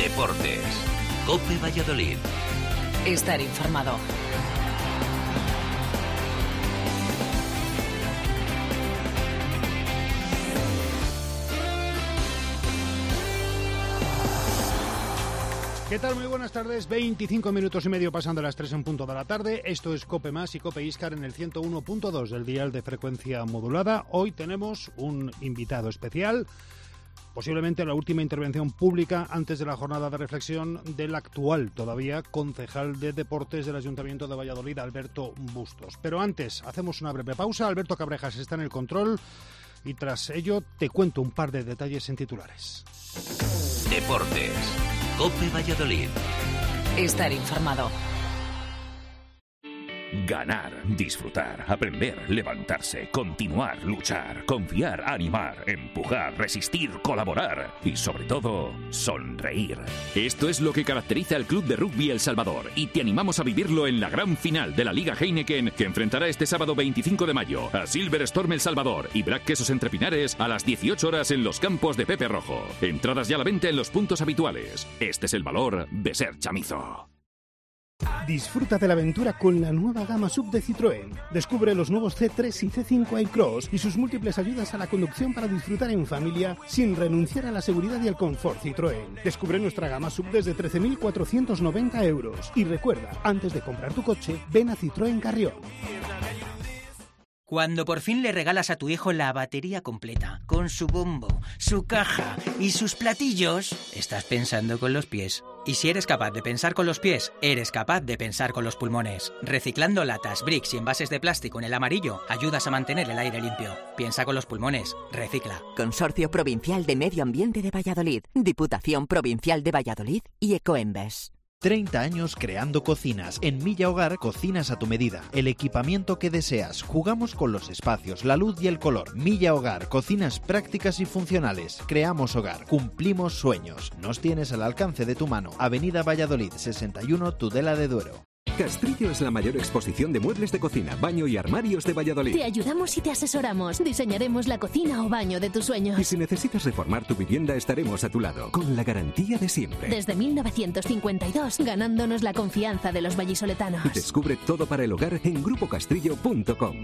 Deportes. COPE Valladolid. Estar informado. ¿Qué tal? Muy buenas tardes. 25 minutos y medio pasando las 3 en punto de la tarde. Esto es COPE Más y COPE Íscar en el 101.2 del dial de frecuencia modulada. Hoy tenemos un invitado especial, posiblemente la última intervención pública antes de la jornada de reflexión del actual, todavía, concejal de Deportes del Ayuntamiento de Valladolid, Alberto Bustos. Pero antes, hacemos una breve pausa. Alberto Cabrejas está en el control y tras ello te cuento un par de detalles en titulares. Deportes. COPE Valladolid. Estar informado. Ganar, disfrutar, aprender, levantarse, continuar, luchar, confiar, animar, empujar, resistir, colaborar y sobre todo, sonreír. Esto es lo que caracteriza al Club de Rugby El Salvador y te animamos a vivirlo en la gran final de la Liga Heineken que enfrentará este sábado 25 de mayo a Silver Storm El Salvador y Black Quesos Entre Pinares a las 18 horas en los campos de Pepe Rojo. Entradas ya a la venta en los puntos habituales. Este es el valor de ser chamizo. Disfruta de la aventura con la nueva gama SUV de Citroën. Descubre los nuevos C3 y C5 iCross y sus múltiples ayudas a la conducción para disfrutar en familia sin renunciar a la seguridad y al confort Citroën. Descubre nuestra gama SUV desde 13.490 euros. Y recuerda, antes de comprar tu coche, ven a Citroën Carrión. Cuando por fin le regalas a tu hijo la batería completa, con su bombo, su caja y sus platillos, estás pensando con los pies. Y si eres capaz de pensar con los pies, eres capaz de pensar con los pulmones. Reciclando latas, bricks y envases de plástico en el amarillo, ayudas a mantener el aire limpio. Piensa con los pulmones, recicla. Consorcio Provincial de Medio Ambiente de Valladolid, Diputación Provincial de Valladolid y Ecoembes. 30 años creando cocinas. En Milla Hogar, cocinas a tu medida. El equipamiento que deseas. Jugamos con los espacios, la luz y el color. Milla Hogar, cocinas prácticas y funcionales. Creamos hogar, cumplimos sueños. Nos tienes al alcance de tu mano. Avenida Valladolid, 61, Tudela de Duero. Castrillo es la mayor exposición de muebles de cocina, baño y armarios de Valladolid. Te ayudamos y te asesoramos. Diseñaremos la cocina o baño de tus sueños. Y si necesitas reformar tu vivienda, estaremos a tu lado, con la garantía de siempre. Desde 1952, ganándonos la confianza de los vallisoletanos. Descubre todo para el hogar en grupocastrillo.com.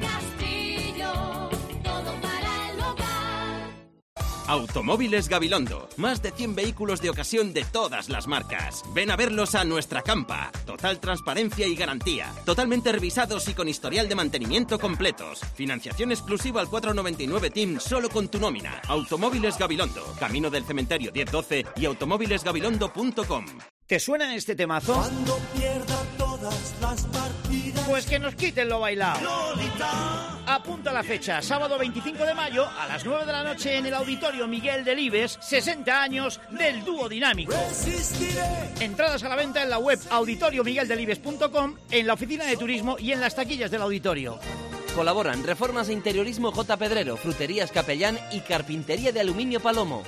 Automóviles Gabilondo. Más de 100 vehículos de ocasión de todas las marcas. Ven a verlos a nuestra campa. Total transparencia y garantía. Totalmente revisados y con historial de mantenimiento completos. Financiación exclusiva al 499 TIM solo con tu nómina. Automóviles Gabilondo. Camino del Cementerio 1012 y automóvilesgabilondo.com. ¿Te suena este temazo? Cuando pierda todas las partidas. Pues que nos quiten lo bailado. Lolita. Apunta la fecha, sábado 25 de mayo a las 9 de la noche en el Auditorio Miguel Delibes, 60 años del dúo dinámico. Resistiré. Entradas a la venta en la web auditoriomigueldelibes.com, en la oficina de turismo y en las taquillas del auditorio. Colaboran Reformas e Interiorismo J. Pedrero, Fruterías Capellán y Carpintería de Aluminio Palomo.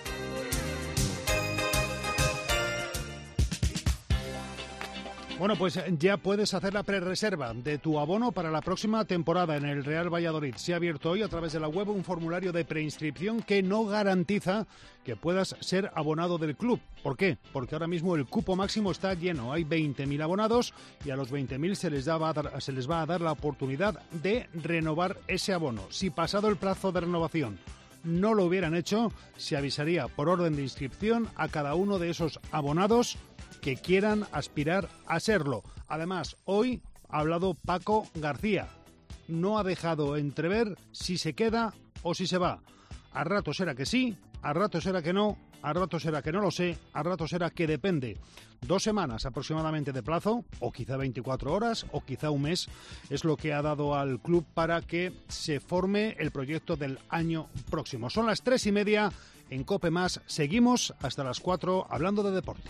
Bueno, pues ya puedes hacer la prerreserva de tu abono para la próxima temporada en el Real Valladolid. Se ha abierto hoy a través de la web un formulario de preinscripción que no garantiza que puedas ser abonado del club. ¿Por qué? Porque ahora mismo el cupo máximo está lleno. Hay 20.000 abonados y a los 20.000 se les va a dar la oportunidad de renovar ese abono. Si pasado el plazo de renovación no lo hubieran hecho, se avisaría por orden de inscripción a cada uno de esos abonados que quieran aspirar a serlo. Además, hoy ha hablado Paco García. No ha dejado entrever si se queda o si se va. A ratos será que sí, a ratos será que no, a ratos será que no lo sé, a ratos será que depende. 2 semanas aproximadamente de plazo, o quizá 24 horas, o quizá un mes, es lo que ha dado al club para que se forme el proyecto del año próximo. Son las 3:30 en COPE Más. Seguimos hasta las 4 hablando de deporte.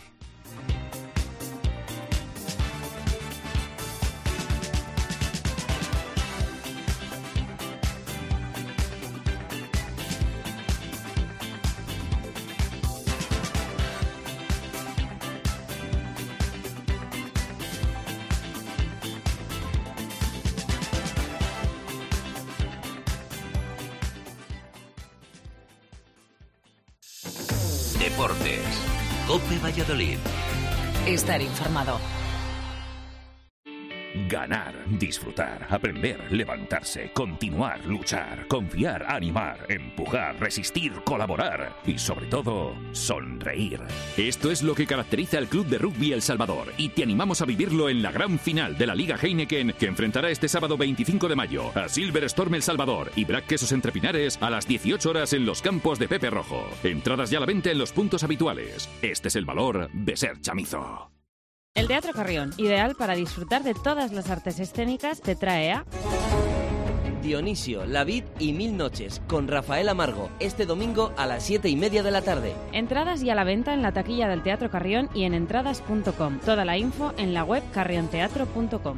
Deportes. COPE Valladolid. Estar informado. Ganar, disfrutar, aprender, levantarse, continuar, luchar, confiar, animar, empujar, resistir, colaborar y sobre todo, sonreír. Esto es lo que caracteriza al Club de Rugby El Salvador y te animamos a vivirlo en la gran final de la Liga Heineken que enfrentará este sábado 25 de mayo a Silver Storm El Salvador y Black Quesos Entre Pinares a las 18 horas en los campos de Pepe Rojo. Entradas ya a la venta en los puntos habituales. Este es el valor de ser chamizo. El Teatro Carrión, ideal para disfrutar de todas las artes escénicas, te trae a... Dionisio, La Vid y 1000 noches, con Rafael Amargo, este domingo a las 7:30 de la tarde. Entradas ya a la venta en la taquilla del Teatro Carrión y en entradas.com. Toda la info en la web carrionteatro.com.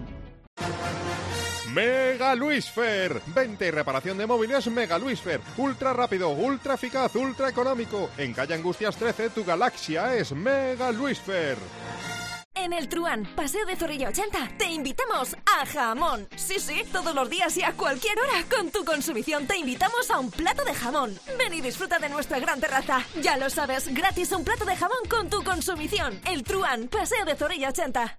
Mega Luisfer, venta y reparación de móviles Mega Luisfer, ultra rápido, ultra eficaz, ultra económico. En calle Angustias 13, tu galaxia es Mega Luisfer. En el Truán, Paseo de Zorrilla 80, te invitamos a jamón. Sí, todos los días y a cualquier hora. Con tu consumición te invitamos a un plato de jamón. Ven y disfruta de nuestra gran terraza. Ya lo sabes, gratis un plato de jamón con tu consumición. El Truán, Paseo de Zorrilla 80.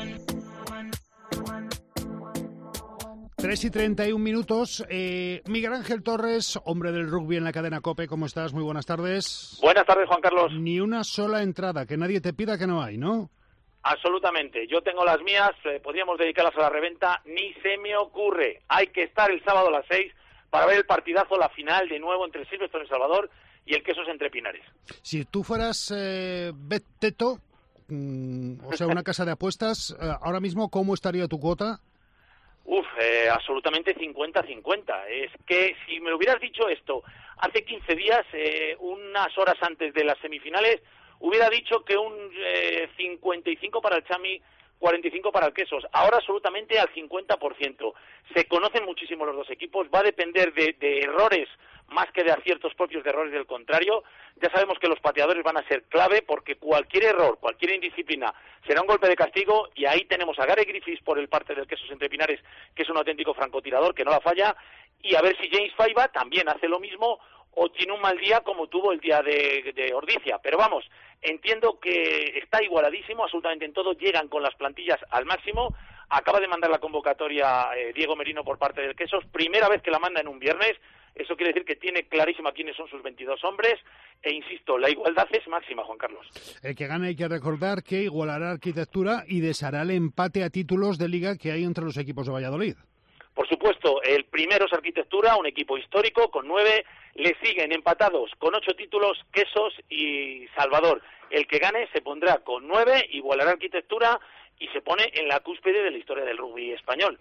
3:31. Miguel Ángel Torres, hombre del rugby en la cadena COPE, ¿cómo estás? Muy buenas tardes. Buenas tardes, Juan Carlos. Ni una sola entrada, que nadie te pida que no hay, ¿no? Absolutamente. Yo tengo las mías, podríamos dedicarlas a la reventa, ni se me ocurre. Hay que estar el sábado a las 6 para ver el partidazo, la final de nuevo entre el Silver Storm El Salvador y el Quesos Entre Pinares. Si tú fueras Bet-Teto, o sea, una casa de apuestas, ahora mismo, ¿cómo estaría tu cuota? Absolutamente 50-50. Es que si me hubieras dicho esto hace 15 días, unas horas antes de las semifinales, hubiera dicho que un 55 para el Chami, 45 para el Quesos. Ahora absolutamente al 50%. Se conocen muchísimo los dos equipos. Va a depender de errores más que de aciertos propios, de errores del contrario. Ya sabemos que los pateadores van a ser clave porque cualquier error, cualquier indisciplina será un golpe de castigo, y ahí tenemos a Gary Griffiths por el parte del Quesos Entre Pinares, que es un auténtico francotirador que no la falla, y a ver si James Faiba también hace lo mismo o tiene un mal día como tuvo el día de Ordizia. Pero vamos, entiendo que está igualadísimo absolutamente en todo, llegan con las plantillas al máximo. Acaba de mandar la convocatoria Diego Merino por parte del Quesos, primera vez que la manda en un viernes. Eso quiere decir que tiene clarísima quiénes son sus 22 hombres, e insisto, la igualdad es máxima, Juan Carlos. El que gane, hay que recordar que igualará Arquitectura y deshará el empate a títulos de liga que hay entre los equipos de Valladolid. Por supuesto, el primero es Arquitectura, un equipo histórico con 9, le siguen empatados con 8 títulos Quesos y Salvador. El que gane se pondrá con 9, igualará Arquitectura y se pone en la cúspide de la historia del rugby español.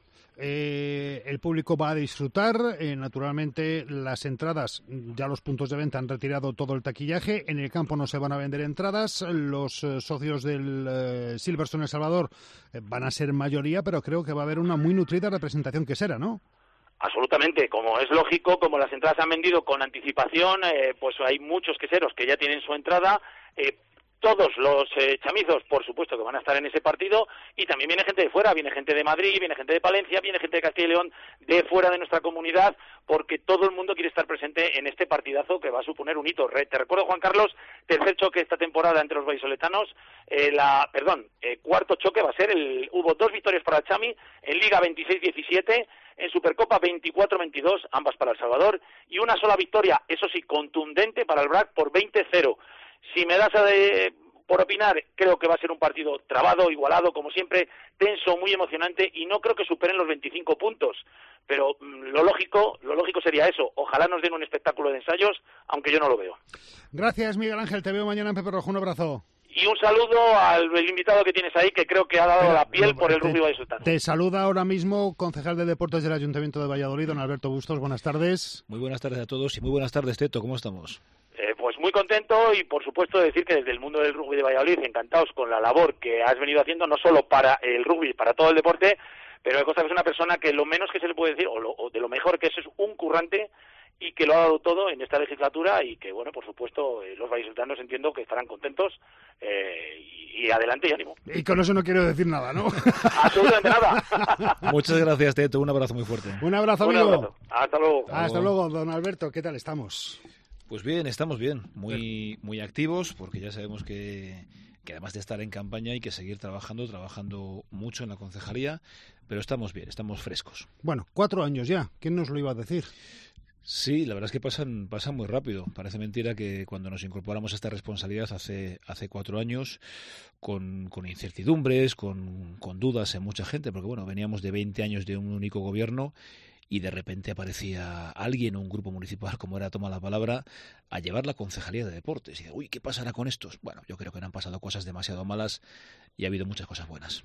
El público va a disfrutar, naturalmente las entradas, ya los puntos de venta han retirado todo el taquillaje, en el campo no se van a vender entradas, los socios del Silverstone El Salvador van a ser mayoría, pero creo que va a haber una muy nutrida representación quesera, ¿no? Absolutamente, como es lógico, como las entradas se han vendido con anticipación, pues hay muchos queseros que ya tienen su entrada. Todos los chamizos, por supuesto, que van a estar en ese partido, y también viene gente de fuera, viene gente de Madrid, viene gente de Palencia, viene gente de Castilla y León, de fuera de nuestra comunidad, porque todo el mundo quiere estar presente en este partidazo que va a suponer un hito. Te recuerdo, Juan Carlos, tercer choque esta temporada entre los vallisoletanos, cuarto choque va a ser, hubo 2 victorias para el Chami, en Liga 26-17, en Supercopa 24-22, ambas para El Salvador, y una sola victoria, eso sí, contundente para el BRAC por 20-0. Si me das por opinar, creo que va a ser un partido trabado, igualado, como siempre, tenso, muy emocionante, y no creo que superen los 25 puntos. Pero lo lógico sería eso. Ojalá nos den un espectáculo de ensayos, aunque yo no lo veo. Gracias, Miguel Ángel. Te veo mañana en Pepe Rojo. Un abrazo. Y un saludo al invitado que tienes ahí, que creo que ha dado la piel por el rugby vallisoletano. Te saluda ahora mismo concejal de Deportes del Ayuntamiento de Valladolid, don Alberto Bustos. Buenas tardes. Muy buenas tardes a todos y muy buenas tardes, Teto. ¿Cómo estamos? Pues muy contento, y por supuesto decir que desde el mundo del rugby de Valladolid encantados con la labor que has venido haciendo, no solo para el rugby, para todo el deporte, pero me consta que es una persona que lo menos que se le puede decir, o de lo mejor que es un currante, y que lo ha dado todo en esta legislatura, y que, bueno, por supuesto, los vallisoletanos entiendo que estarán contentos, y adelante y ánimo. Y con eso no quiero decir nada, ¿no? Absolutamente nada. Muchas gracias, Teto. Un abrazo muy fuerte. Un abrazo, amigo. Hasta luego. Hasta luego, don Alberto. ¿Qué tal estamos? Pues bien, estamos bien, muy activos, porque ya sabemos que además de estar en campaña hay que seguir trabajando mucho en la concejalía, pero estamos bien, estamos frescos. Bueno, 4 años ya, ¿quién nos lo iba a decir? Sí, la verdad es que pasan muy rápido. Parece mentira que cuando nos incorporamos a esta responsabilidad hace 4 años, con incertidumbres, con dudas en mucha gente, porque bueno, veníamos de 20 años de un único gobierno y de repente aparecía alguien, un grupo municipal, como era Toma la Palabra, a llevar la concejalía de deportes. Y de, uy, ¿qué pasará con estos? Bueno, yo creo que no han pasado cosas demasiado malas y ha habido muchas cosas buenas.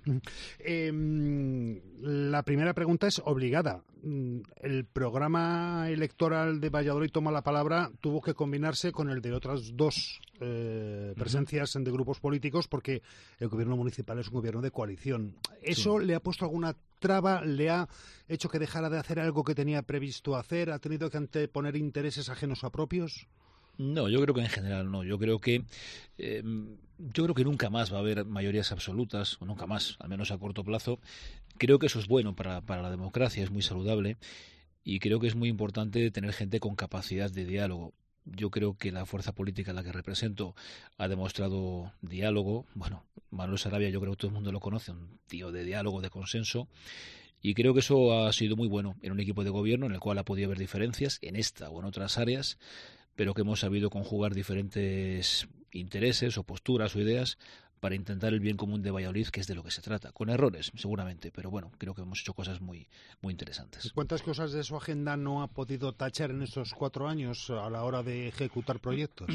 La primera pregunta es obligada. El programa electoral de Valladolid Toma la Palabra tuvo que combinarse con el de otras 2 presencias de grupos políticos, porque el gobierno municipal es un gobierno de coalición. ¿Eso le ha puesto alguna traba? ¿Le ha hecho que dejara de hacer algo que tenía previsto hacer? ¿Ha tenido que anteponer intereses ajenos a propios? No, yo creo que en general no. Yo creo que nunca más va a haber mayorías absolutas, o nunca más, al menos a corto plazo. Creo que eso es bueno para la democracia, es muy saludable, y creo que es muy importante tener gente con capacidad de diálogo. Yo creo que la fuerza política a la que represento ha demostrado diálogo. Bueno, Manuel Sarabia, yo creo que todo el mundo lo conoce, un tío de diálogo, de consenso, y creo que eso ha sido muy bueno en un equipo de gobierno en el cual ha podido haber diferencias en esta o en otras áreas, pero que hemos sabido conjugar diferentes intereses o posturas o ideas para intentar el bien común de Valladolid, que es de lo que se trata, con errores seguramente, pero bueno, creo que hemos hecho cosas muy interesantes. ¿Cuántas cosas de su agenda no ha podido tachar en estos 4 años a la hora de ejecutar proyectos?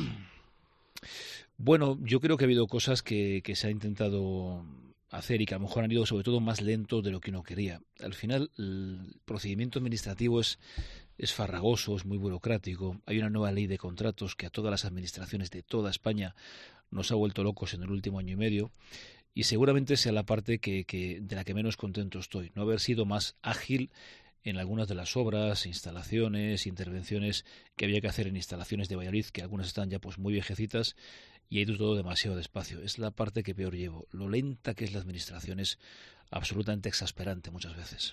Bueno, yo creo que ha habido cosas que se ha intentado hacer y que a lo mejor han ido sobre todo más lento de lo que uno quería. Al final, el procedimiento administrativo es farragoso, es muy burocrático. Hay una nueva ley de contratos que a todas las administraciones de toda España nos ha vuelto locos en el último año y medio, y seguramente sea la parte de la que menos contento estoy, no haber sido más ágil en algunas de las obras, instalaciones, intervenciones que había que hacer en instalaciones de Valladolid, que algunas están ya pues muy viejecitas y ha ido todo demasiado despacio. Es la parte que peor llevo. Lo lenta que es la administración es absolutamente exasperante muchas veces.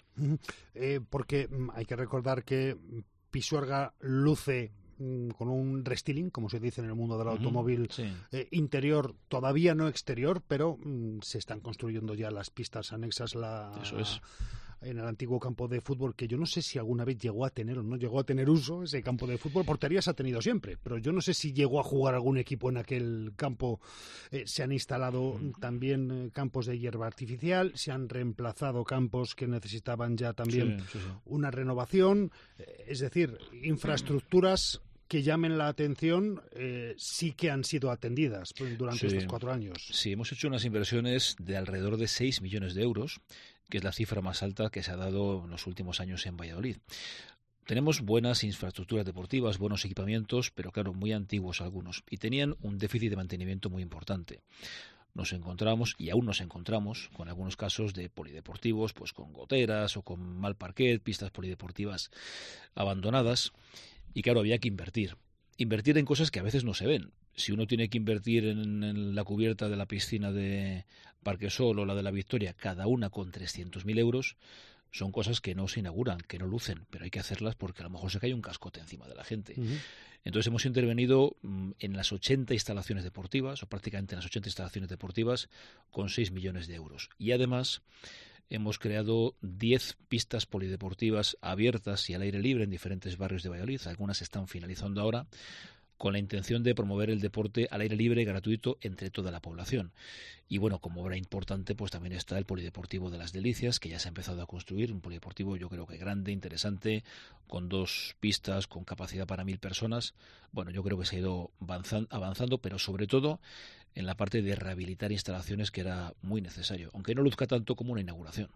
Porque hay que recordar que Pisuerga luce con un restyling, como se dice en el mundo del automóvil, interior, todavía no exterior, pero se están construyendo ya las pistas anexas. Eso es. En el antiguo campo de fútbol, que yo no sé si alguna vez llegó a tener o no llegó a tener uso ese campo de fútbol. Porterías ha tenido siempre, pero yo no sé si llegó a jugar algún equipo en aquel campo. Se han instalado también campos de hierba artificial, se han reemplazado campos que necesitaban ya también una renovación, es decir, infraestructuras que llamen la atención, sí que han sido atendidas durante estos 4 años. Sí, hemos hecho unas inversiones de alrededor de 6 millones de euros, que es la cifra más alta que se ha dado en los últimos años en Valladolid. Tenemos buenas infraestructuras deportivas, buenos equipamientos, pero claro, muy antiguos algunos, y tenían un déficit de mantenimiento muy importante. Nos encontramos, y aún nos encontramos, con algunos casos de polideportivos, pues con goteras o con mal parquet, pistas polideportivas abandonadas, y claro, había que invertir en cosas que a veces no se ven. Si uno tiene que invertir en la cubierta de la piscina de Parquesol o la de la Victoria, cada una con 300.000 euros, son cosas que no se inauguran, que no lucen, pero hay que hacerlas porque a lo mejor se cae un cascote encima de la gente. Entonces hemos intervenido en las 80 instalaciones deportivas, o prácticamente en las 80 instalaciones deportivas, con 6 millones de euros. Y además hemos creado 10 pistas polideportivas abiertas y al aire libre en diferentes barrios de Valladolid. Algunas se están finalizando ahora, con la intención de promover el deporte al aire libre gratuito entre toda la población. Y bueno, como obra importante, pues también está el Polideportivo de las Delicias, que ya se ha empezado a construir, un polideportivo yo creo que grande, interesante, con 2 pistas, con capacidad para 1.000 personas. Bueno, yo creo que se ha ido avanzando, pero sobre todo en la parte de rehabilitar instalaciones, que era muy necesario, aunque no luzca tanto como una inauguración.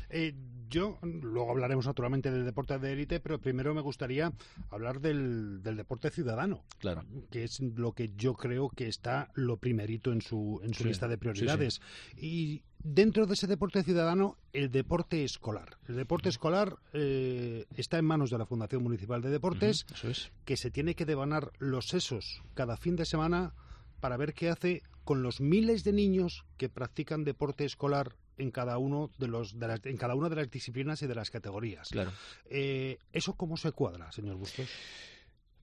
Luego hablaremos naturalmente del deporte de élite, pero primero me gustaría hablar del deporte ciudadano, claro, que es lo que yo creo que está lo primerito en su lista de prioridades. Y dentro de ese deporte ciudadano, el deporte escolar. El deporte escolar está en manos de la Fundación Municipal de Deportes, que se tiene que devanar los sesos cada fin de semana para ver qué hace con los miles de niños que practican deporte escolar en cada uno en cada una de las disciplinas y de las categorías. Claro. ¿Eso cómo se cuadra, señor Bustos?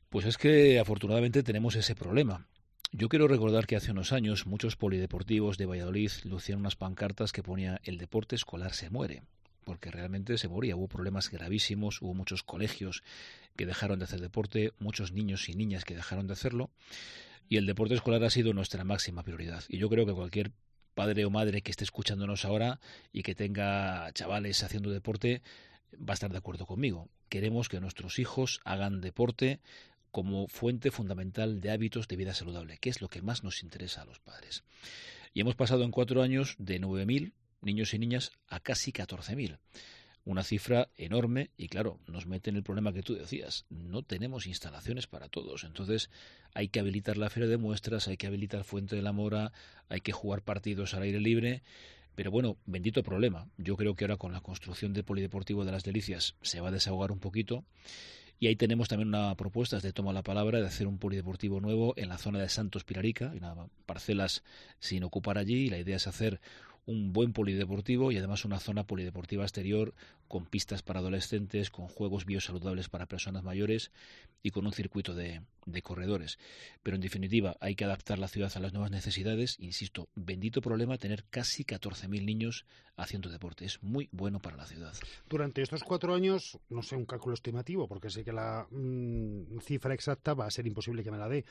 Pues es que afortunadamente tenemos ese problema. Yo quiero recordar que hace unos años muchos polideportivos de Valladolid lucían unas pancartas que ponía "el deporte escolar se muere", porque realmente se moría. Hubo problemas gravísimos, hubo muchos colegios que dejaron de hacer deporte, muchos niños y niñas que dejaron de hacerlo, y el deporte escolar ha sido nuestra máxima prioridad. Y yo creo que cualquier padre o madre que esté escuchándonos ahora y que tenga chavales haciendo deporte va a estar de acuerdo conmigo. Queremos que nuestros hijos hagan deporte como fuente fundamental de hábitos de vida saludable, que es lo que más nos interesa a los padres. Y hemos pasado en 4 años de 9.000 niños y niñas a casi 14.000. Una cifra enorme y, claro, nos mete en el problema que tú decías. No tenemos instalaciones para todos. Entonces hay que habilitar la feria de muestras, hay que habilitar Fuente de la Mora, hay que jugar partidos al aire libre. Pero bueno, bendito problema. Yo creo que ahora con la construcción del Polideportivo de las Delicias se va a desahogar un poquito. Y ahí tenemos también una propuesta, de Toma la Palabra, de hacer un polideportivo nuevo en la zona de Santos Pilarica, hay parcelas sin ocupar allí, y la idea es hacer un buen polideportivo y además una zona polideportiva exterior con pistas para adolescentes, con juegos biosaludables para personas mayores y con un circuito de corredores. Pero en definitiva hay que adaptar la ciudad a las nuevas necesidades. Insisto, bendito problema tener casi 14.000 niños haciendo deporte. Es muy bueno para la ciudad. Durante estos 4 años, no sé un cálculo estimativo, porque sé que la cifra exacta va a ser imposible que me la dé,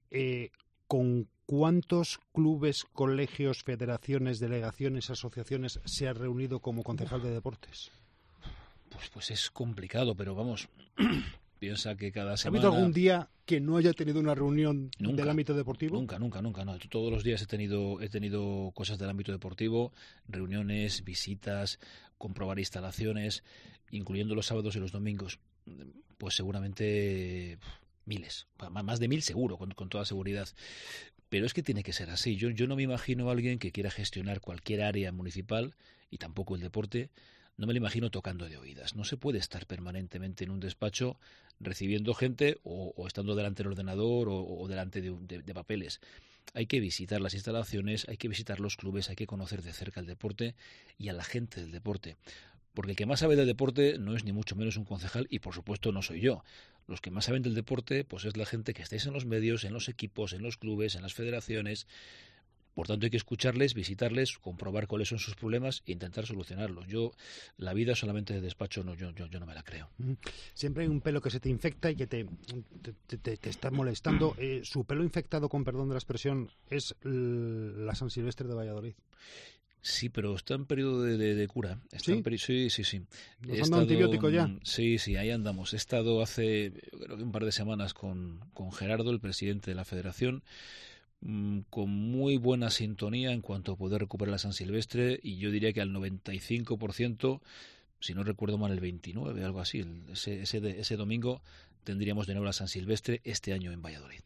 ¿con cuántos clubes, colegios, federaciones, delegaciones, asociaciones se ha reunido como concejal de deportes? Pues es complicado, pero vamos, piensa que cada semana... ¿Ha habido algún día que no haya tenido una reunión del ámbito deportivo? Nunca, no. Todos los días he tenido cosas del ámbito deportivo, reuniones, visitas, comprobar instalaciones, incluyendo los sábados y los domingos. Pues seguramente miles, más de 1.000 seguro, con toda seguridad. Pero es que tiene que ser así. Yo no me imagino a alguien que quiera gestionar cualquier área municipal, y tampoco el deporte, no me lo imagino tocando de oídas. No se puede estar permanentemente en un despacho recibiendo gente o estando delante del ordenador o delante de papeles. Hay que visitar las instalaciones, hay que visitar los clubes, hay que conocer de cerca el deporte y a la gente del deporte. Porque el que más sabe del deporte no es ni mucho menos un concejal y, por supuesto, no soy yo. Los que más saben del deporte pues es la gente que estáis en los medios, en los equipos, en los clubes, en las federaciones. Por tanto, hay que escucharles, visitarles, comprobar cuáles son sus problemas e intentar solucionarlos. La vida solamente de despacho, yo no me la creo. Siempre hay un pelo que se te infecta y que te está molestando. Su pelo infectado, con perdón de la expresión, es la San Silvestre de Valladolid. Sí, pero está en periodo de cura. ¿Sí? Sí. ¿Nos han dado antibiótico ya? Sí, ahí andamos. He estado hace, creo que un par de semanas con Gerardo, el presidente de la federación, con muy buena sintonía en cuanto a poder recuperar la San Silvestre, y yo diría que al 95%, si no recuerdo mal el 29, algo así, ese domingo tendríamos de nuevo la San Silvestre este año en Valladolid.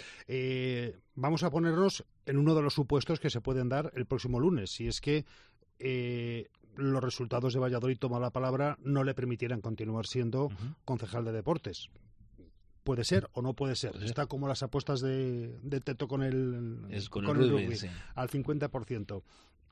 Vamos a ponernos en uno de los supuestos que se pueden dar el próximo lunes, si es que los resultados de Valladolid Toma la Palabra no le permitieran continuar siendo concejal de deportes. ¿Puede ser o no puede ser? Está como las apuestas de Teto con el rugby, sí, al 50%.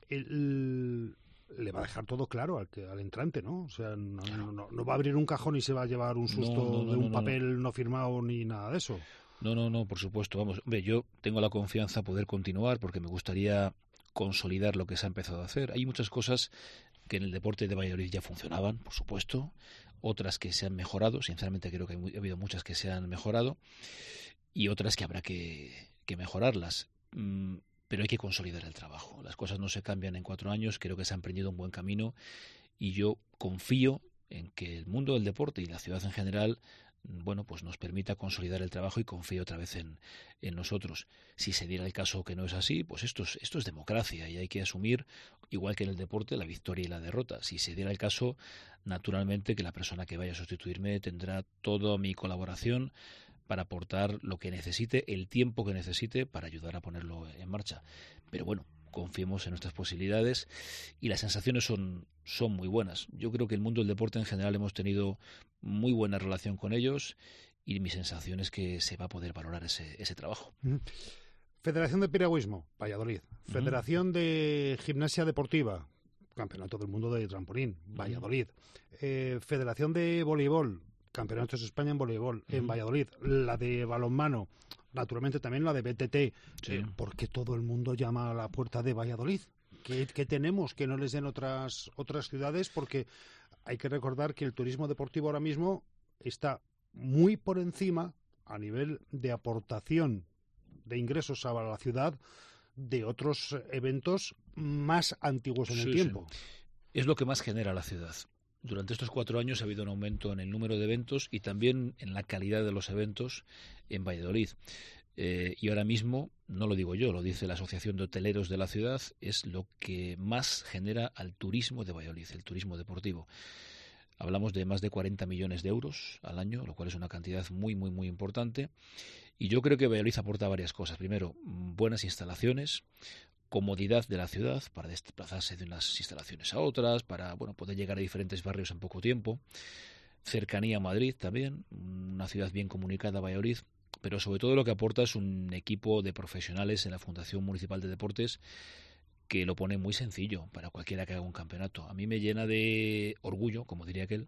Le va a dejar todo claro al entrante, ¿no? O sea, no va a abrir un cajón y se va a llevar un susto de un papel no firmado ni nada de eso. No, por supuesto. Vamos, hombre, yo tengo la confianza de poder continuar porque me gustaría consolidar lo que se ha empezado a hacer. Hay muchas cosas que en el deporte de Valladolid ya funcionaban, por supuesto, otras que se han mejorado, sinceramente creo que ha habido muchas que se han mejorado y otras que habrá que mejorarlas. Pero hay que consolidar el trabajo. Las cosas no se cambian en 4 años, creo que se ha emprendido un buen camino y yo confío en que el mundo del deporte y la ciudad en general, bueno, pues nos permita consolidar el trabajo y confío otra vez en nosotros. Si se diera el caso que no es así, pues esto es democracia y hay que asumir, igual que en el deporte, la victoria y la derrota. Si se diera el caso, naturalmente que la persona que vaya a sustituirme tendrá toda mi colaboración para aportar lo que necesite, el tiempo que necesite para ayudar a ponerlo en marcha. Pero bueno, confiemos en nuestras posibilidades y las sensaciones son muy buenas. Yo creo que el mundo del deporte en general hemos tenido muy buena relación con ellos y mi sensación es que se va a poder valorar ese trabajo. Federación de Piragüismo, Valladolid. Federación de Gimnasia Deportiva, Campeonato del Mundo de Trampolín, Valladolid. Federación de Voleibol, Campeonatos de España en voleibol, en Valladolid, la de balonmano, naturalmente también la de BTT. ¿Por qué todo el mundo llama a la puerta de Valladolid? ¿Qué tenemos que no les den otras ciudades? Porque hay que recordar que el turismo deportivo ahora mismo está muy por encima a nivel de aportación de ingresos a la ciudad de otros eventos más antiguos en el tiempo. Sí. Es lo que más genera la ciudad. Durante estos 4 años ha habido un aumento en el número de eventos y también en la calidad de los eventos en Valladolid. Y ahora mismo, no lo digo yo, lo dice la Asociación de Hoteleros de la ciudad, es lo que más genera al turismo de Valladolid, el turismo deportivo. Hablamos de más de 40 millones de euros al año, lo cual es una cantidad muy, muy, muy importante. Y yo creo que Valladolid aporta varias cosas. Primero, buenas instalaciones, comodidad de la ciudad para desplazarse de unas instalaciones a otras, para poder llegar a diferentes barrios en poco tiempo. Cercanía a Madrid también, una ciudad bien comunicada, Valladolid. Pero sobre todo lo que aporta es un equipo de profesionales en la Fundación Municipal de Deportes que lo pone muy sencillo para cualquiera que haga un campeonato. A mí me llena de orgullo, como diría aquel,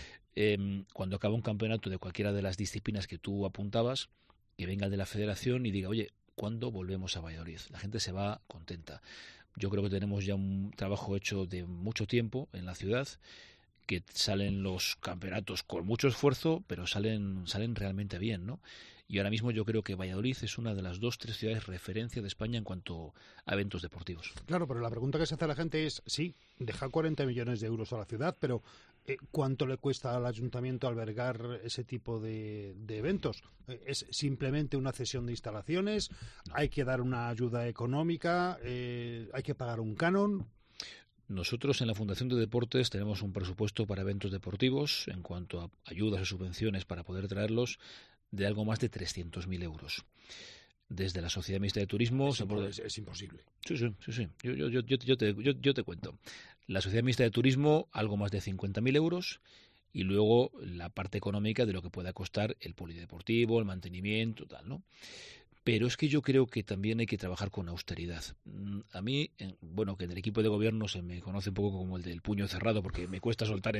cuando acaba un campeonato de cualquiera de las disciplinas que tú apuntabas, que venga el de la federación y diga, oye, ¿cuándo volvemos a Valladolid? La gente se va contenta. Yo creo que tenemos ya un trabajo hecho de mucho tiempo en la ciudad, que salen los campeonatos con mucho esfuerzo, pero salen realmente bien, ¿no? Y ahora mismo yo creo que Valladolid es una de las 2-3 ciudades referencia de España en cuanto a eventos deportivos. Claro, pero la pregunta que se hace a la gente es, sí, deja 40 millones de euros a la ciudad, pero ¿cuánto le cuesta al ayuntamiento albergar ese tipo de eventos? ¿Es simplemente una cesión de instalaciones? ¿Hay que dar una ayuda económica? ¿Hay que pagar un canon? Nosotros en la Fundación de Deportes tenemos un presupuesto para eventos deportivos en cuanto a ayudas o subvenciones para poder traerlos de algo más de 300.000 euros. Desde la Sociedad Mixta de Turismo... Es imposible. Sí. Yo te cuento. La Sociedad Mixta de Turismo, algo más de 50.000 euros, y luego la parte económica de lo que pueda costar el polideportivo, el mantenimiento, tal, ¿no? Pero es que yo creo que también hay que trabajar con austeridad. A mí, que en el equipo de gobierno se me conoce un poco como el del puño cerrado, porque me cuesta soltar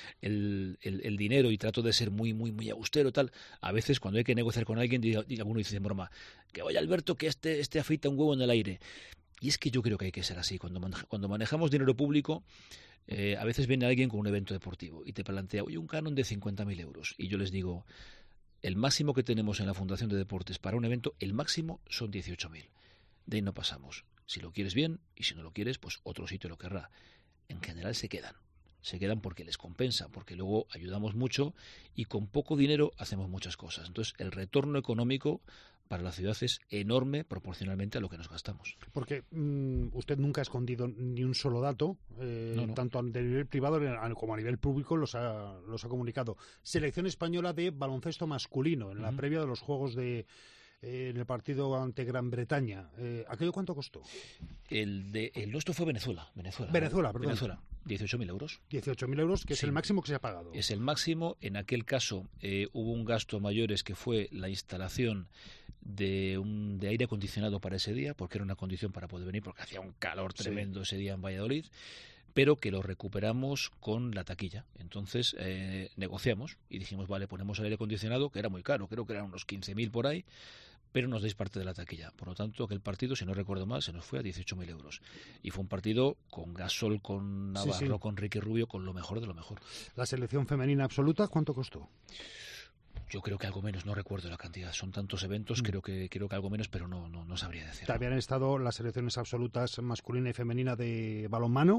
el dinero y trato de ser muy, muy, muy austero, tal. A veces cuando hay que negociar con alguien, alguno dice en broma, que vaya Alberto, que este afeita un huevo en el aire. Y es que yo creo que hay que ser así. Cuando manejamos dinero público, a veces viene alguien con un evento deportivo y te plantea, oye, un canon de 50.000 euros. Y yo les digo... El máximo que tenemos en la Fundación de Deportes para un evento, el máximo son 18.000. De ahí no pasamos. Si lo quieres bien y si no lo quieres, pues otro sitio lo querrá. En general se quedan. Se quedan porque les compensa, porque luego ayudamos mucho y con poco dinero hacemos muchas cosas. Entonces el retorno económico para la ciudad es enorme proporcionalmente a lo que nos gastamos. Porque usted nunca ha escondido ni un solo dato, no. Tanto a nivel privado como a nivel público los ha comunicado. Selección española de baloncesto masculino en la previa de los Juegos en el partido ante Gran Bretaña. ¿Aquello cuánto costó? El nuestro fue Venezuela. Venezuela. 18.000 euros. 18.000 euros, que es el máximo que se ha pagado. Es el máximo. En aquel caso hubo un gasto mayores que fue la instalación de aire acondicionado para ese día, porque era una condición para poder venir, porque hacía un calor tremendo ese día en Valladolid, pero que lo recuperamos con la taquilla. Entonces negociamos y dijimos, vale, ponemos el aire acondicionado, que era muy caro, creo que eran unos 15.000 por ahí, pero nos dais parte de la taquilla. Por lo tanto, aquel partido, si no recuerdo mal, se nos fue a 18.000 euros. Y fue un partido con Gasol, con Navarro, con Ricky Rubio, con lo mejor de lo mejor. ¿La selección femenina absoluta cuánto costó? Yo creo que algo menos, no recuerdo la cantidad. Son tantos eventos, creo que algo menos, pero no sabría decir. También han estado las selecciones absolutas masculina y femenina de balonmano.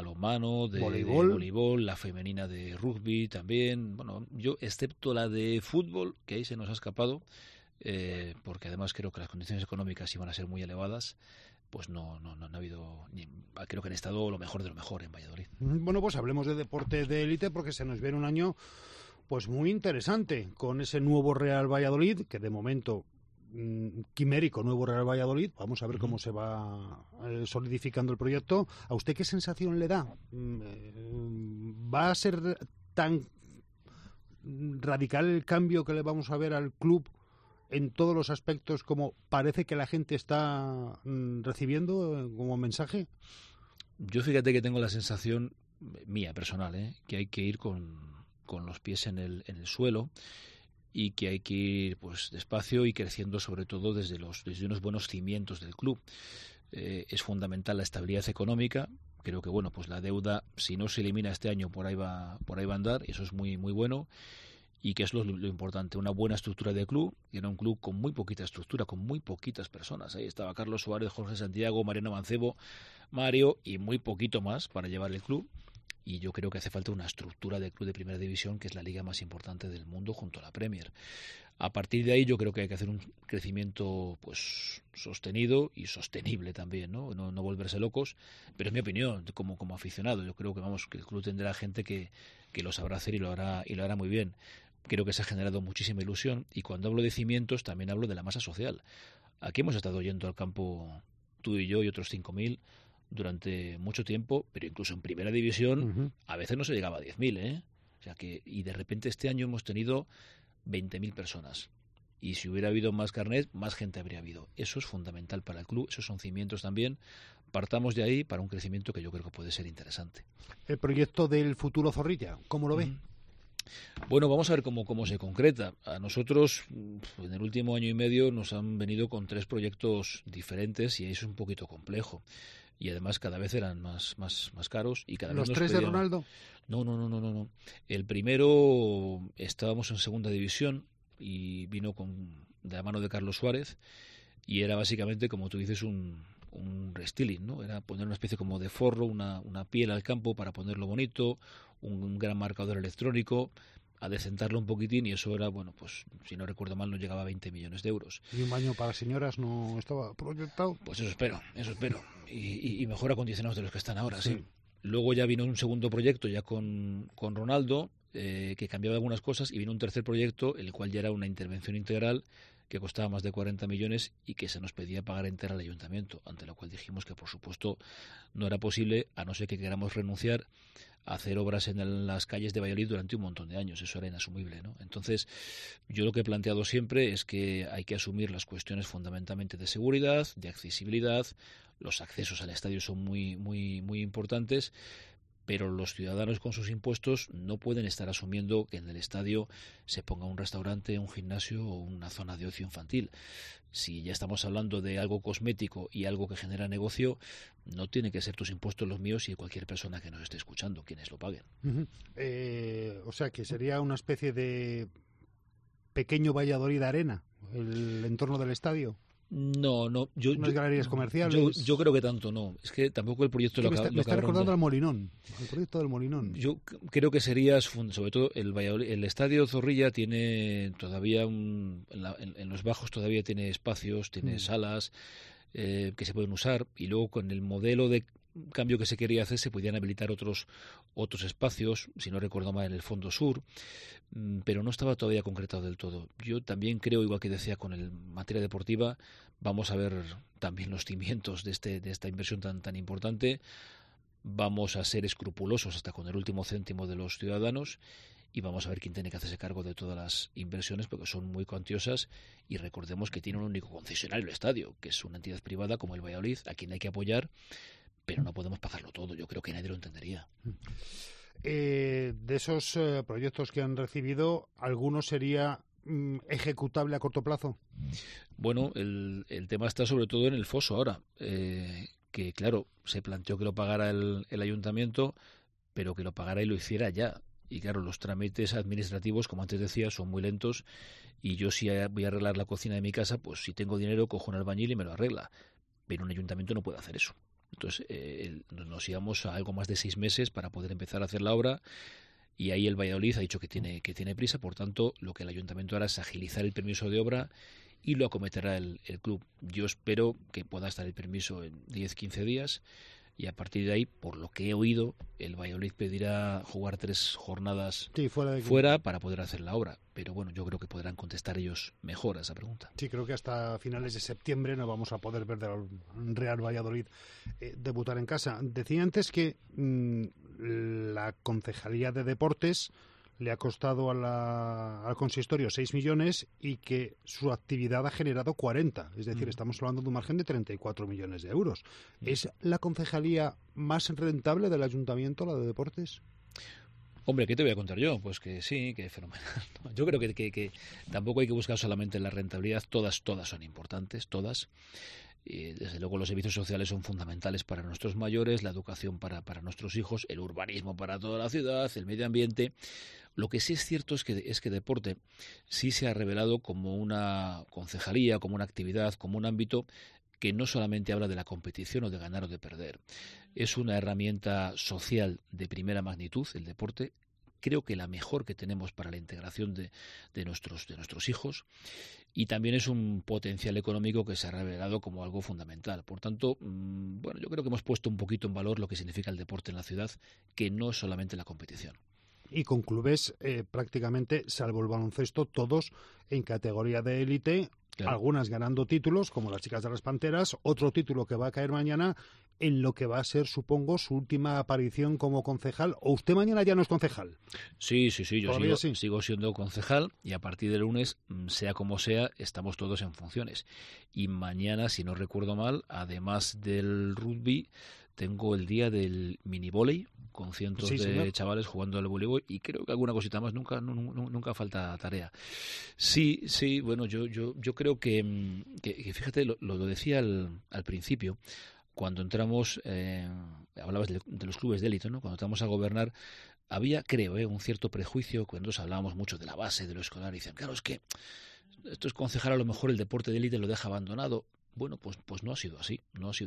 De voleibol, la femenina de rugby también. Bueno, yo excepto la de fútbol, que ahí se nos ha escapado, porque además creo que las condiciones económicas iban a ser muy elevadas, pues no ha habido, creo que han estado lo mejor de lo mejor en Valladolid. Bueno, pues hablemos de deporte de élite, porque se nos viene un año pues muy interesante con ese nuevo Real Valladolid, que de momento quimérico nuevo Real Valladolid. Vamos a ver cómo se va solidificando el proyecto. ¿A usted qué sensación le da? ¿Va a ser tan radical el cambio que le vamos a ver al club en todos los aspectos como parece que la gente está recibiendo como mensaje? Yo fíjate que tengo la sensación mía personal, que hay que ir con con los pies en el suelo, y que hay que ir pues despacio y creciendo, sobre todo desde unos buenos cimientos del club. Es fundamental la estabilidad económica. Creo que bueno, pues la deuda, si no se elimina este año, por ahí va a andar, y eso es muy muy bueno. Y que es lo importante, una buena estructura de club, y era un club con muy poquita estructura, con muy poquitas personas. Ahí estaba Carlos Suárez, Jorge Santiago, Mariano Mancebo, Mario, y muy poquito más para llevar el club. Y yo creo que hace falta una estructura de club de primera división, que es la liga más importante del mundo junto a la Premier. A partir de ahí yo creo que hay que hacer un crecimiento pues sostenido y sostenible también, no volverse locos, pero es mi opinión como aficionado. Yo creo que que el club tendrá gente que lo sabrá hacer y lo hará muy bien. Creo que se ha generado muchísima ilusión, y cuando hablo de cimientos también hablo de la masa social. Aquí hemos estado yendo al campo tú y yo y otros 5.000 durante mucho tiempo, pero incluso en primera división a veces no se llegaba a 10.000, O sea y de repente este año hemos tenido 20.000 personas, y si hubiera habido más carnet, más gente habría habido. Eso es fundamental para el club, esos son cimientos también. Partamos de ahí para un crecimiento que yo creo que puede ser interesante. El proyecto del futuro Zorrilla, ¿cómo lo ve? Bueno, vamos a ver cómo se concreta. A nosotros, en el último año y medio, nos han venido con 3 proyectos diferentes, y eso es un poquito complejo. Y además cada vez eran más caros. Y cada ¿Los vez 3 de Ronaldo? No. El primero, estábamos en segunda división y vino de la mano de Carlos Suárez, y era básicamente, como tú dices, un restyling, ¿no? Era poner una especie como de forro, una piel al campo para ponerlo bonito, un gran marcador electrónico, adecentarlo un poquitín, y eso era, bueno, pues si no recuerdo mal, no llegaba a 20 millones de euros. ¿Y un baño para señoras no estaba proyectado? Pues eso espero. Y mejor acondicionados de los que están ahora, sí. Luego ya vino un segundo proyecto ya con Ronaldo, que cambiaba algunas cosas, y vino un tercer proyecto, el cual ya era una intervención integral que costaba más de 40 millones y que se nos pedía pagar entera al ayuntamiento, ante lo cual dijimos que por supuesto no era posible, a no ser que queramos renunciar a hacer obras en las calles de Valladolid durante un montón de años. Eso era inasumible, ¿no? Entonces, yo lo que he planteado siempre es que hay que asumir las cuestiones fundamentalmente de seguridad, de accesibilidad. Los accesos al estadio son muy, muy, muy importantes, pero los ciudadanos con sus impuestos no pueden estar asumiendo que en el estadio se ponga un restaurante, un gimnasio o una zona de ocio infantil. Si ya estamos hablando de algo cosmético y algo que genera negocio, no tienen que ser tus impuestos los míos y cualquier persona que nos esté escuchando, quienes lo paguen. O sea, que sería una especie de pequeño Valladolid Arena, el entorno del estadio. No, unas galerías comerciales. Yo creo que tanto no. Es que tampoco el proyecto me está recordando al Molinón, el proyecto del Molinón. Yo creo que sería, sobre todo el estadio Zorrilla tiene todavía en los bajos todavía tiene espacios, tiene salas que se pueden usar, y luego con el modelo de cambio que se quería hacer se podían habilitar otros espacios, si no recuerdo mal, en el fondo sur, pero no estaba todavía concretado del todo. Yo también creo, igual que decía con el materia deportiva, vamos a ver también los cimientos de esta inversión tan importante. Vamos a ser escrupulosos hasta con el último céntimo de los ciudadanos, y vamos a ver quién tiene que hacerse cargo de todas las inversiones, porque son muy cuantiosas, y recordemos que tiene un único concesionario el estadio, que es una entidad privada como el Valladolid, a quien hay que apoyar, pero no podemos pagarlo todo. Yo creo que nadie lo entendería. De esos proyectos que han recibido, ¿alguno sería ejecutable a corto plazo? Bueno, el tema está sobre todo en el foso ahora, que claro, se planteó que lo pagara el ayuntamiento, pero que lo pagara y lo hiciera ya. Y claro, los trámites administrativos, como antes decía, son muy lentos, y yo si voy a arreglar la cocina de mi casa, pues si tengo dinero cojo un albañil y me lo arregla, pero un ayuntamiento no puede hacer eso. Entonces nos íbamos a algo más de 6 meses para poder empezar a hacer la obra, y ahí el Valladolid ha dicho que tiene prisa. Por tanto, lo que el ayuntamiento hará es agilizar el permiso de obra y lo acometerá el club. Yo espero que pueda estar el permiso en 10-15 días, y a partir de ahí, por lo que he oído, el Valladolid pedirá jugar 3 jornadas fuera para poder hacer la obra. Pero bueno, yo creo que podrán contestar ellos mejor a esa pregunta. Sí, creo que hasta finales de septiembre no vamos a poder ver del Real Valladolid debutar en casa. Decía antes que la Concejalía de Deportes le ha costado al consistorio 6 millones y que su actividad ha generado 40. Es decir, estamos hablando de un margen de 34 millones de euros. ¿Es la concejalía más rentable del ayuntamiento, la de deportes? Hombre, ¿qué te voy a contar yo? Pues que sí, que fenomenal. Yo creo que tampoco hay que buscar solamente la rentabilidad, todas son importantes, todas. Y desde luego los servicios sociales son fundamentales para nuestros mayores, la educación para nuestros hijos, el urbanismo para toda la ciudad, el medio ambiente. Lo que sí es cierto es que deporte sí se ha revelado como una concejalía, como una actividad, como un ámbito que no solamente habla de la competición o de ganar o de perder. Es una herramienta social de primera magnitud, el deporte. Creo que la mejor que tenemos para la integración de nuestros hijos, y también es un potencial económico que se ha revelado como algo fundamental. Por tanto, bueno, yo creo que hemos puesto un poquito en valor lo que significa el deporte en la ciudad, que no es solamente la competición. Y con clubes prácticamente, salvo el baloncesto, todos en categoría de élite, claro. Algunas ganando títulos, como las chicas de las Panteras, otro título que va a caer mañana en lo que va a ser, supongo, su última aparición como concejal. ¿O usted mañana ya no es concejal? Sí, yo sigo siendo concejal, y a partir del lunes, sea como sea, estamos todos en funciones. Y mañana, si no recuerdo mal, además del rugby, tengo el día del minivóley, con cientos de chavales jugando al voleibol, y creo que alguna cosita más, nunca falta tarea. Sí, bueno, yo creo que fíjate, lo decía al principio, cuando entramos, hablabas de los clubes de élite, ¿no? Cuando entramos a gobernar, había, creo, un cierto prejuicio, cuando hablábamos mucho de la base, de lo escolar, y decían, claro, es que esto es concejal, a lo mejor el deporte de élite lo deja abandonado. Bueno, pues no ha sido así.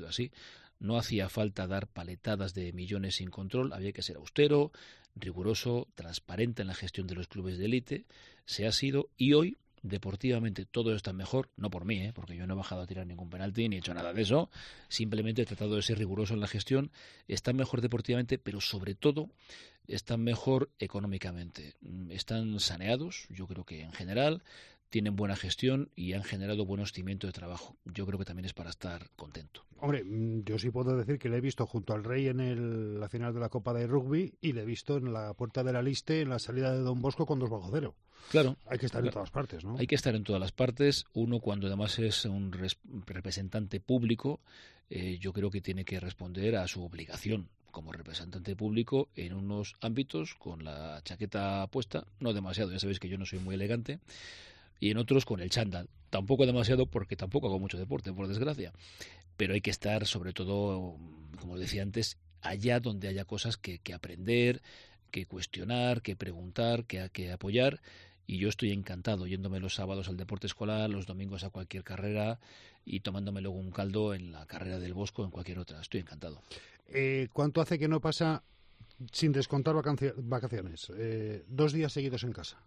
No hacía falta dar paletadas de millones sin control, había que ser austero, riguroso, transparente en la gestión de los clubes de élite. Se ha sido, y hoy, deportivamente, todo está mejor, no por mí, porque yo no he bajado a tirar ningún penalti ni he hecho nada de eso, simplemente he tratado de ser riguroso en la gestión. Están mejor deportivamente, pero sobre todo están mejor económicamente. Están saneados, yo creo que en general, tienen buena gestión y han generado buenos cimientos de trabajo. Yo creo que también es para estar contento. Hombre, yo sí puedo decir que le he visto junto al Rey en la final de la Copa de Rugby, y le he visto en la puerta de la Liste, en la salida de Don Bosco, con 2-0. Claro. Hay que estar en todas partes, ¿no? Hay que estar en todas las partes. Uno, cuando además es un representante público, yo creo que tiene que responder a su obligación como representante público en unos ámbitos con la chaqueta puesta, no demasiado, ya sabéis que yo no soy muy elegante, y en otros con el chándal. Tampoco demasiado, porque tampoco hago mucho deporte, por desgracia. Pero hay que estar, sobre todo, como decía antes, allá donde haya cosas que aprender, que cuestionar, que preguntar, que apoyar. Y yo estoy encantado yéndome los sábados al deporte escolar, los domingos a cualquier carrera, y tomándome luego un caldo en la carrera del Bosco o en cualquier otra. Estoy encantado. ¿Cuánto hace que no pasa, sin descontar vacaciones, 2 días seguidos en casa?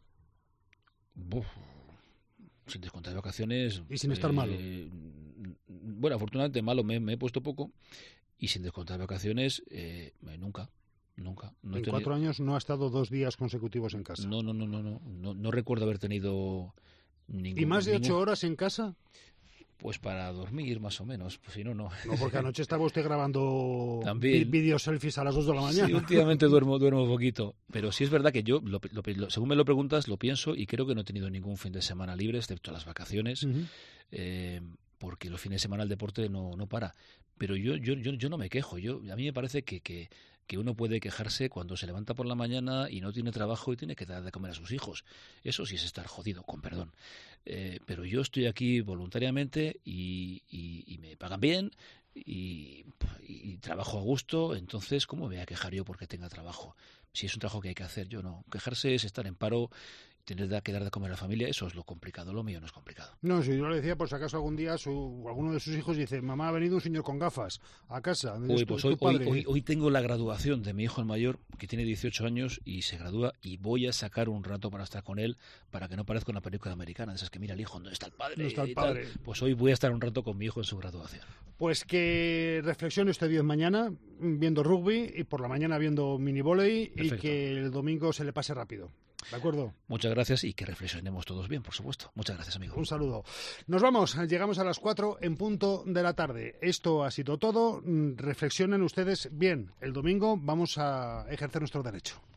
Sin descontar vacaciones. ¿Y sin estar malo? Bueno, afortunadamente malo me he puesto poco, y sin descontar vacaciones nunca. No en 4 años no ha estado 2 días consecutivos en casa. No recuerdo haber tenido ningún. ¿Y más de 8 horas en casa? Pues para dormir, más o menos. Pues si no. No, porque anoche estaba usted grabando vídeos selfies a las 2 de la mañana. Sí, últimamente duermo poquito. Pero sí es verdad que yo, según me lo preguntas, lo pienso, y creo que no he tenido ningún fin de semana libre, excepto las vacaciones, porque los fines de semana el deporte no para. Pero yo no me quejo. A mí me parece que uno puede quejarse cuando se levanta por la mañana y no tiene trabajo y tiene que dar de comer a sus hijos. Eso sí es estar jodido, con perdón. Pero yo estoy aquí voluntariamente y me pagan bien y trabajo a gusto. Entonces, ¿cómo me voy a quejar yo porque tenga trabajo? Si es un trabajo que hay que hacer, yo no. Quejarse es estar en paro, tener que dar de comer a la familia, eso es lo complicado. Lo mío no es complicado. No, si yo le decía, por si acaso algún día alguno de sus hijos dice, mamá, ha venido un señor con gafas a casa. Hoy tengo la graduación de mi hijo el mayor, que tiene 18 años y se gradúa, y voy a sacar un rato para estar con él, para que no parezca una película americana, de esas que mira el hijo, ¿dónde está el padre? ¿Dónde está el padre? Pues hoy voy a estar un rato con mi hijo en su graduación. Pues que reflexione usted bien mañana, viendo rugby, y por la mañana viendo minivóley, y que el domingo se le pase rápido. ¿De acuerdo? Muchas gracias, y que reflexionemos todos bien, por supuesto. Muchas gracias, amigo. Un saludo. Nos vamos, llegamos a las 4 en punto de la tarde. Esto ha sido todo. Reflexionen ustedes bien. El domingo vamos a ejercer nuestro derecho.